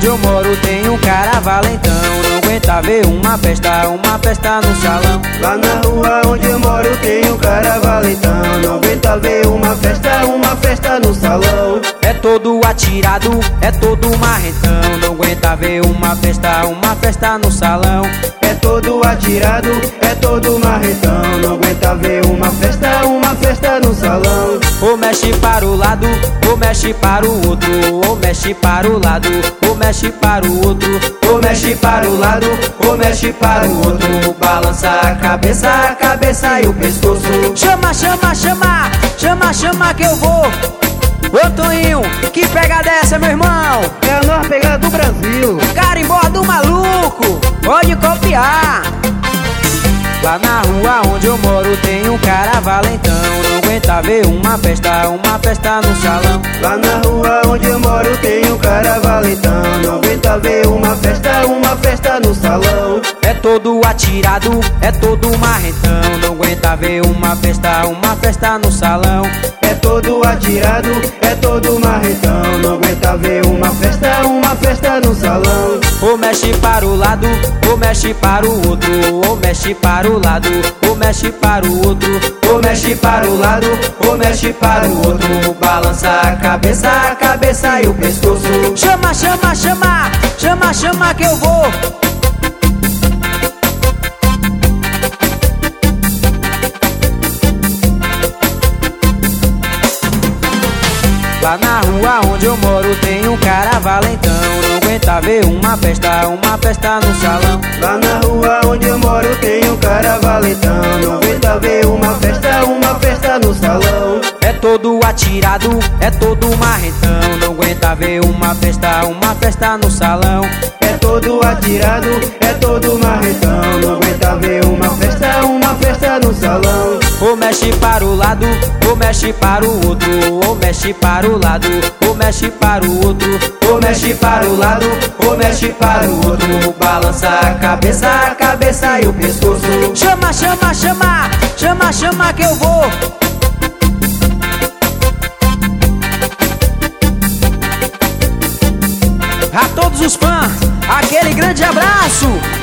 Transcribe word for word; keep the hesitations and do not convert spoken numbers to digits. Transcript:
onde eu moro tem um cara valentão, não aguenta ver uma festa, uma festa no salão. Lá na rua onde eu moro tem um cara valentão, não aguenta ver uma festa, uma festa no salão. É todo atirado, é todo marrentão, não aguenta ver uma festa, uma festa no salão. É todo atirado, é todo marrentão, não aguenta ver uma festa, uma festa no salão. Ou mexe para o lado, ou mexe para o outro, ou mexe para o lado, ou mexe para o outro, ou mexe para o lado, ou mexe para o outro. Balança a cabeça, a cabeça e o pescoço. Chama, chama, chama, chama, chama que eu vou. Ô Toninho, que pegada é essa, meu irmão? É a nova pegada do Brasil. Carimbó do maluco, pode copiar. Lá na rua onde eu moro tem um cara valentão, não aguenta ver uma festa, uma festa no salão. Lá na rua onde eu moro tem um cara valentão, não aguenta ver uma festa, uma festa no salão. É todo atirado, é todo marrentão, não aguenta ver uma festa, uma festa no salão. É todo atirado, é todo marrentão, não aguenta ver uma festa, uma festa no salão. Ou mexe para o lado, ou mexe para o outro, ou mexe para o lado, ou mexe para o outro, ou mexe para o lado, ou mexe para o outro. Balança a cabeça, a cabeça e o pescoço. Chama, chama, chama, chama, chama que eu vou. Lá na rua onde eu moro tem um cara valentão, não aguenta ver uma festa, uma festa no salão. Lá na rua onde eu moro tem um cara valentão, não aguenta ver uma festa, uma festa no salão. É todo atirado, é todo marrentão, não aguenta ver uma festa, uma festa no salão. É todo atirado, é todo marrentão, não aguenta ver uma festa, uma festa no salão. Ou mexe para o lado, ou mexe para o outro, ou mexe para o lado, ou mexe para o outro, ou mexe para o lado, ou mexe para o outro. Balança a cabeça, a cabeça e o pescoço. Chama, chama, chama, chama, chama que eu vou. A todos os fãs, aquele grande abraço.